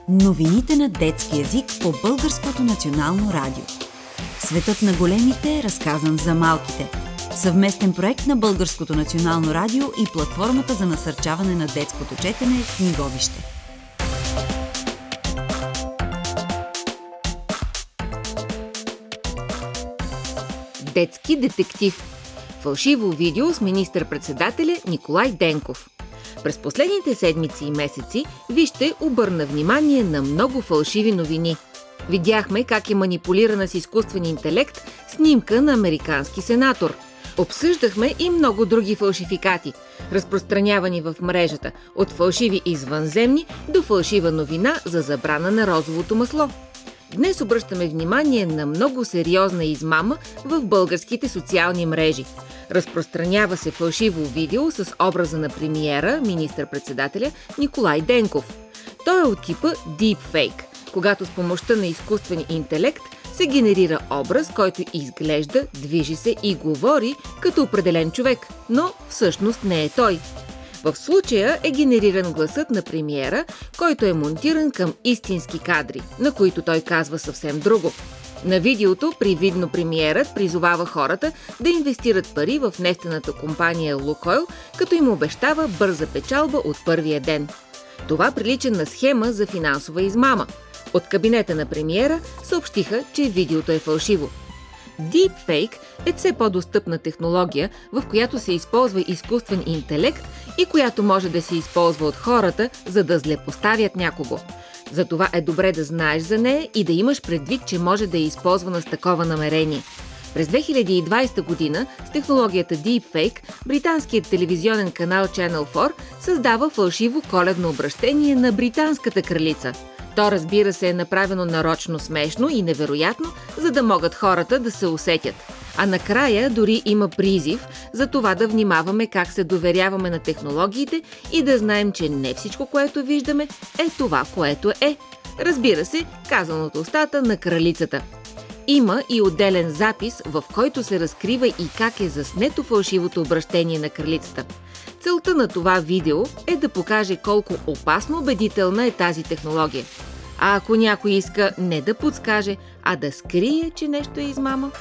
Новините на детски език по Българското национално радио. Светът на големите, разказан за малките. Съвместен проект на Българското национално радио и платформата за насърчаване на детското четене Книговище. Детски детектив. Фалшиво видео с министър-председателя Николай Денков. През последните седмици и месеци Вижте обърна внимание на много фалшиви новини. Видяхме как е манипулирана с изкуствен интелект снимка на американски сенатор. Обсъждахме и много други фалшификати, разпространявани в мрежата, от фалшиви извънземни до фалшива новина за забрана на розовото масло. Днес обръщаме внимание на много сериозна измама в българските социални мрежи. Разпространява се фалшиво видео с образа на премиера, министър-председателя Николай Денков. Той е от типа Deepfake, когато с помощта на изкуствен интелект се генерира образ, който изглежда, движи се и говори като определен човек, но всъщност не е той. В случая е генериран гласът на премиера, който е монтиран към истински кадри, на които той казва съвсем друго. На видеото привидно премиерът призовава хората да инвестират пари в нефтената компания Лукойл, като им обещава бърза печалба от първия ден. Това прилича на схема за финансова измама. От кабинета на премиера съобщиха, че видеото е фалшиво. Deepfake е все по-достъпна технология, в която се използва изкуствен интелект и която може да се използва от хората, за да злепоставят някого. Затова е добре да знаеш за нея и да имаш предвид, че може да е използвана с такова намерение. През 2020 година с технологията Deepfake британският телевизионен канал Channel 4 създава фалшиво коледно обращение на британската кралица. То, разбира се, е направено нарочно смешно и невероятно, за да могат хората да се усетят. А накрая дори има призив за това да внимаваме как се доверяваме на технологиите и да знаем, че не всичко, което виждаме, е това, което е. Разбира се, казано от устата на кралицата. Има и отделен запис, в който се разкрива и как е заснето фалшивото обращение на кралицата. Целта на това видео е да покаже колко опасно убедителна е тази технология. А ако някой иска не да подскаже, а да скрие, че нещо е измама?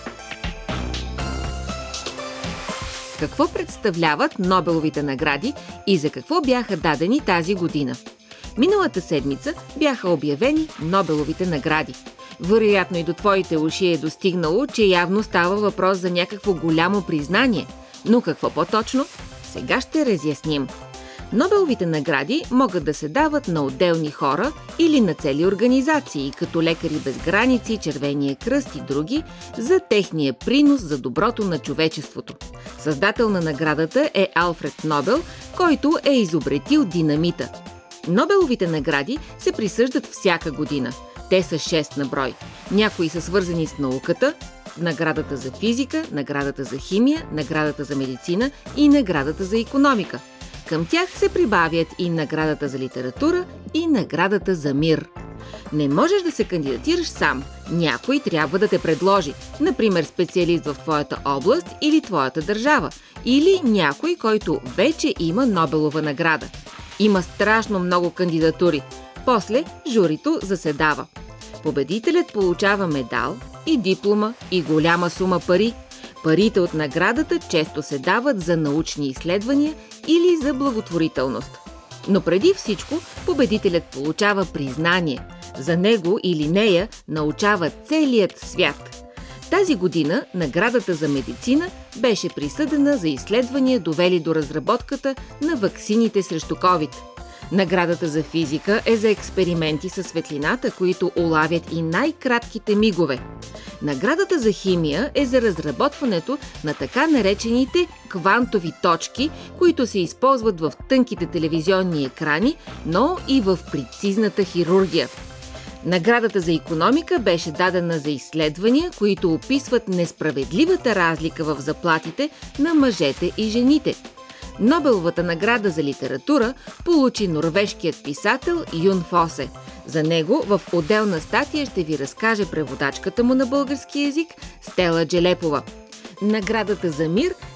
Какво представляват Нобеловите награди и за какво бяха дадени тази година? Миналата седмица бяха обявени Нобеловите награди. Вероятно и до твоите уши е достигнало, че явно става въпрос за някакво голямо признание. Но какво по-точно? Сега ще разясним. Нобеловите награди могат да се дават на отделни хора или на цели организации, като Лекари без граници, Червения кръст и други, за техния принос за доброто на човечеството. Създател на наградата е Алфред Нобел, който е изобретил динамита. Нобеловите награди се присъждат всяка година. Те са 6 на брой. Някои са свързани с науката, наградата за физика, наградата за химия, наградата за медицина и наградата за икономика. Към тях се прибавят и наградата за литература и наградата за мир. Не можеш да се кандидатираш сам. Някой трябва да те предложи, например специалист в твоята област или твоята държава, или някой, който вече има Нобелова награда. Има страшно много кандидатури. После журито заседава. Победителят получава медал и диплома и голяма сума пари. Парите от наградата често се дават за научни изследвания или за благотворителност. Но преди всичко победителят получава признание. За него или нея научава целият свят. Тази година наградата за медицина беше присъдена за изследвания, довели до разработката на ваксините срещу COVID. Наградата за физика е за експерименти със светлината, които улавят и най-кратките мигове. Наградата за химия е за разработването на така наречените квантови точки, които се използват в тънките телевизионни екрани, но и в прецизната хирургия. Наградата за икономика беше дадена за изследвания, които описват несправедливата разлика в заплатите на мъжете и жените. Нобеловата награда за литература получи норвежкият писател Юн Фосе. За него в отделна статия ще ви разкаже преводачката му на български език Стела Джелепова. Наградата за мир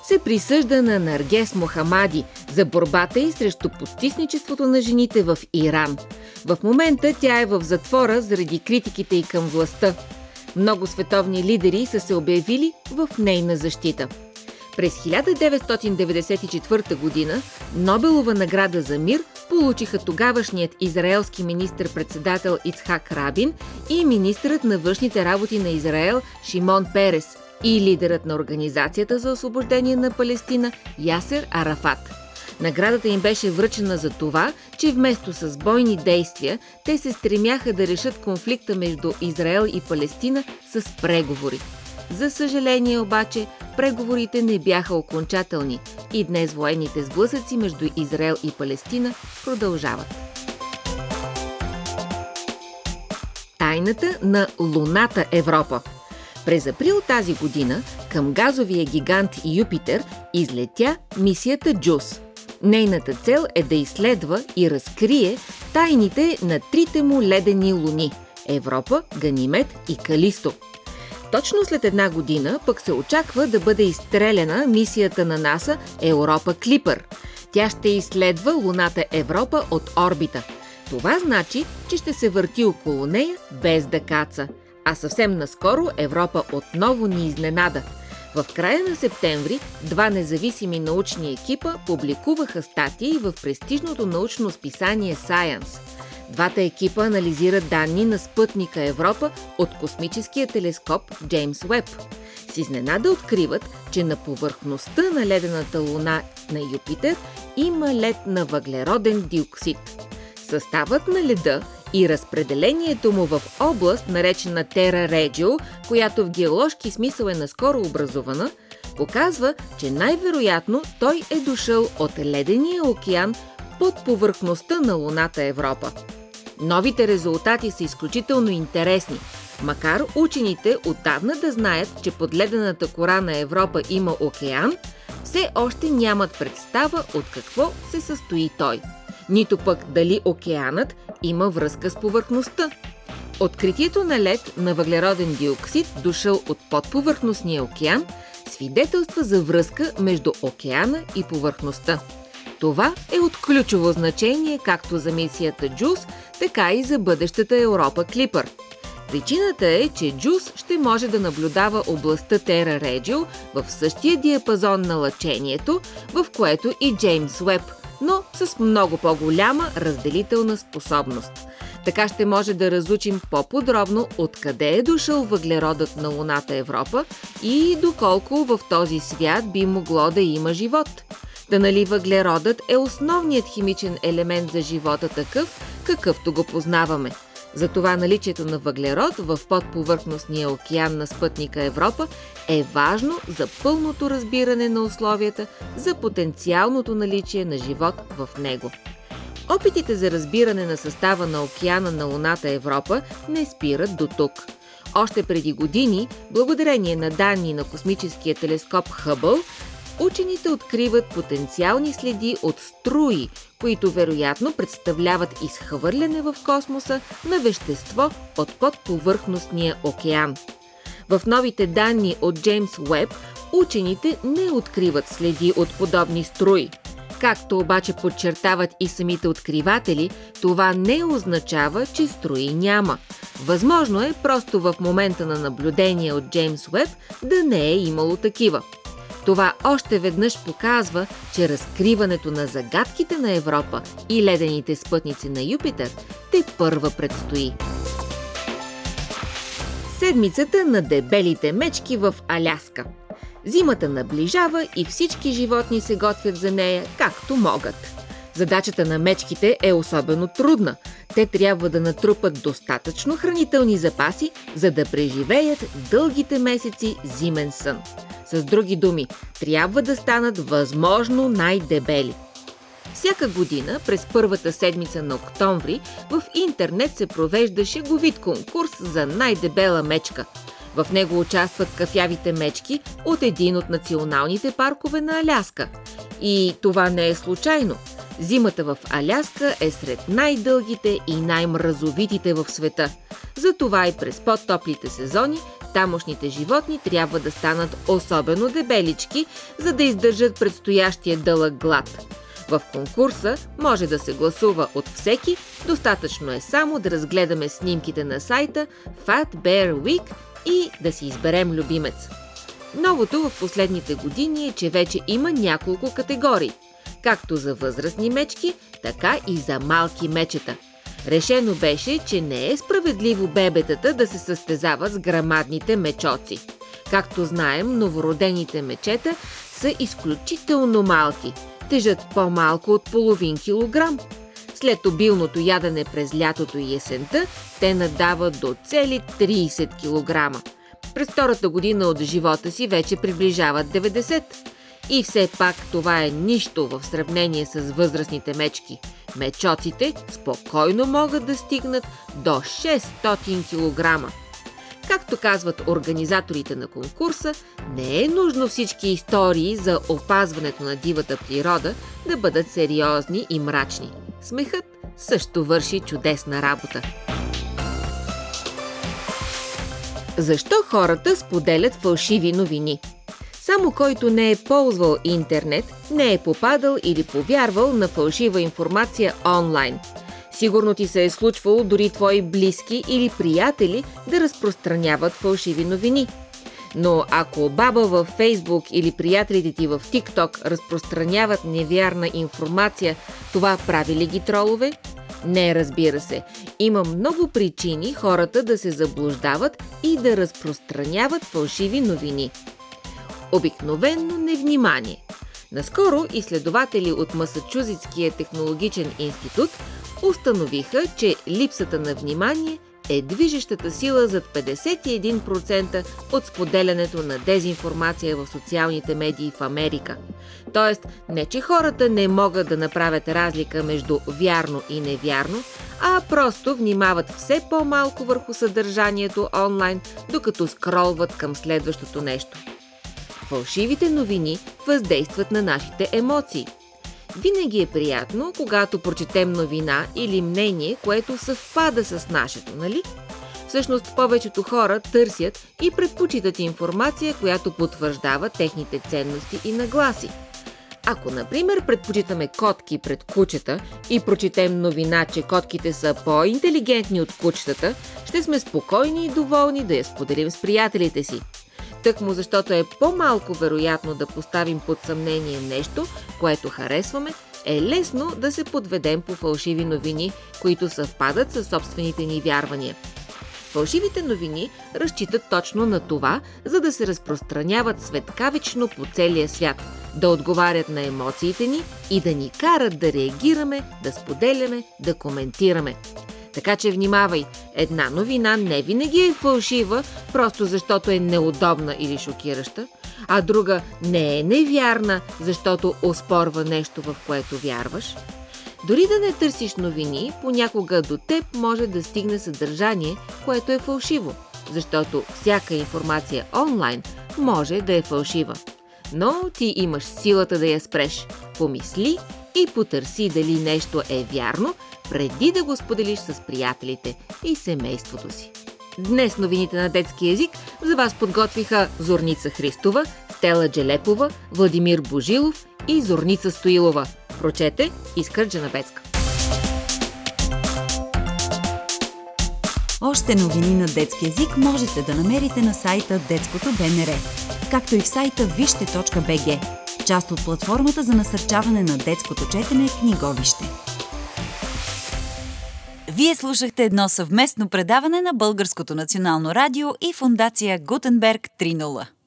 се присъжда на Наргес Мохамади за борбата й срещу потисничеството на жените в Иран. В момента тя е в затвора заради критиките й към властта. Много световни лидери са се обявили в нейна защита. През 1994 година Нобелова награда за мир получиха тогавашният израелски министър-председател Ицхак Рабин и министърът на външните работи на Израел Шимон Перес и лидерът на Организацията за освобождение на Палестина Ясер Арафат. Наградата им беше връчена за това, че вместо с бойни действия, те се стремяха да решат конфликта между Израел и Палестина с преговори. За съжаление обаче, преговорите не бяха окончателни и днес военните сблъсъци между Израел и Палестина продължават. Тайната на луната Европа. През април тази година към газовия гигант Юпитер излетя мисията JUICE. Нейната цел е да изследва и разкрие тайните на трите му ледени луни – Европа, Ганимед и Калисто. Точно след една година пък се очаква да бъде изстреляна мисията на НАСА Европа Клипър. Тя ще изследва луната Европа от орбита. Това значи, че ще се върти около нея без да каца. А съвсем наскоро Европа отново ни изненада. В края на септември два независими научни екипа публикуваха статии в престижното научно списание Science. Двата екипа анализират данни на спътника Европа от космическия телескоп Джеймс Уеб. С изненада откриват, че на повърхността на ледената луна на Юпитер има лед на въглероден диоксид. Съставът на леда и разпределението му в област, наречена Terra Regio, която в геоложки смисъл е наскоро образувана, показва, че най-вероятно той е дошъл от ледения океан под повърхността на луната Европа. Новите резултати са изключително интересни, макар учените отдавна да знаят, че под ледената кора на Европа има океан, все още нямат представа от какво се състои той. Нито пък дали океанът има връзка с повърхността. Откритието на лед на въглероден диоксид, дошъл от подповърхностния океан, свидетелства за връзка между океана и повърхността. Това е от ключово значение както за мисията JUICE, така и за бъдещата Европа Клипър. Причината е, че JUICE ще може да наблюдава областта Terra Regio в същия диапазон на лъчението, в което и Джеймс Уеб, но с много по-голяма разделителна способност. Така ще може да разучим по-подробно откъде е дошъл въглеродът на луната Европа и доколко в този свят би могло да има живот. Да нали въглеродът е основният химичен елемент за живота такъв, какъвто го познаваме. Затова наличието на въглерод в подповърхностния океан на спътника Европа е важно за пълното разбиране на условията за потенциалното наличие на живот в него. Опитите за разбиране на състава на океана на луната Европа не спират до тук. Още преди години, благодарение на данни на космическия телескоп Хъбъл, учените откриват потенциални следи от струи, които вероятно представляват изхвърляне в космоса на вещество от подповърхностния океан. В новите данни от Джеймс Уеб учените не откриват следи от подобни струи. Както обаче подчертават и самите откриватели, това не означава, че струи няма. Възможно е просто в момента на наблюдение от Джеймс Уеб да не е имало такива. Това още веднъж показва, че разкриването на загадките на Европа и ледените спътници на Юпитер тепърва предстои. Седмицата на дебелите мечки в Аляска. Зимата наближава и всички животни се готвят за нея както могат. Задачата на мечките е особено трудна. Те трябва да натрупат достатъчно хранителни запаси, за да преживеят дългите месеци зимен сън. С други думи, трябва да станат възможно най-дебели. Всяка година, през първата седмица на октомври, в интернет се провежда шеговит конкурс за най-дебела мечка. В него участват кафявите мечки от един от националните паркове на Аляска. И това не е случайно. Зимата в Аляска е сред най-дългите и най-мразовитите в света. Затова и през по-топлите сезони Тамошните животни трябва да станат особено дебелички, за да издържат предстоящия дълъг глад. В конкурса може да се гласува от всеки, достатъчно е само да разгледаме снимките на сайта Fat Bear Week и да си изберем любимец. Новото в последните години е, че вече има няколко категории, както за възрастни мечки, така и за малки мечета. Решено беше, че не е справедливо бебетата да се състезават с грамадните мечоци. Както знаем, новородените мечета са изключително малки, тежат по-малко от половин килограм. След обилното ядене през лятото и есента, те надават до цели 30 килограма. През втората година от живота си вече приближават 90. И все пак това е нищо в сравнение с възрастните мечки. Мечоците спокойно могат да стигнат до 600 килограма. Както казват организаторите на конкурса, не е нужно всички истории за опазването на дивата природа да бъдат сериозни и мрачни. Смехът също върши чудесна работа. Защо хората споделят фалшиви новини? Само който не е ползвал интернет, не е попадал или повярвал на фалшива информация онлайн. Сигурно ти се е случвало дори твои близки или приятели да разпространяват фалшиви новини. Но ако баба във Фейсбук или приятелите ти в ТикТок разпространяват невярна информация, това прави ли ги тролове? Не, разбира се. Има много причини хората да се заблуждават и да разпространяват фалшиви новини. Обикновено невнимание. Наскоро изследователи от Масачузетския технологичен институт установиха, че липсата на внимание е движещата сила зад 51% от споделянето на дезинформация в социалните медии в Америка. Тоест, не че хората не могат да направят разлика между вярно и невярно, а просто внимават все по-малко върху съдържанието онлайн, докато скролват към следващото нещо. Фалшивите новини въздействат на нашите емоции. Винаги е приятно, когато прочетем новина или мнение, което съвпада с нашето, нали? Всъщност, повечето хора търсят и предпочитат информация, която потвърждава техните ценности и нагласи. Ако, например, предпочитаме котки пред кучета и прочетем новина, че котките са по-интелигентни от кучетата, ще сме спокойни и доволни да я споделим с приятелите си. Тъкмо защото е по-малко вероятно да поставим под съмнение нещо, което харесваме, е лесно да се подведем по фалшиви новини, които съвпадат със собствените ни вярвания. Фалшивите новини разчитат точно на това, за да се разпространяват светкавично по целия свят, да отговарят на емоциите ни и да ни карат да реагираме, да споделяме, да коментираме. Така че внимавай, една новина не винаги е фалшива, просто защото е неудобна или шокираща, а друга не е невярна, защото оспорва нещо, в което вярваш. Дори да не търсиш новини, понякога до теб може да стигне съдържание, което е фалшиво, защото всяка информация онлайн може да е фалшива. Но ти имаш силата да я спреш. Помисли и потърси дали нещо е вярно, преди да го споделиш с приятелите и семейството си. Днес новините на детски език за вас подготвиха Зорница Христова, Стела Джелепова, Владимир Божилов и Зорница Стоилова. Прочете Искра Джанабецка. Още новини на детски език можете да намерите на сайта Детското БНР, както и в сайта вижте.бг, част от платформата за насърчаване на детското четене Книговище. Вие слушахте едно съвместно предаване на Българското национално радио и фондация Гутенберг 3.0.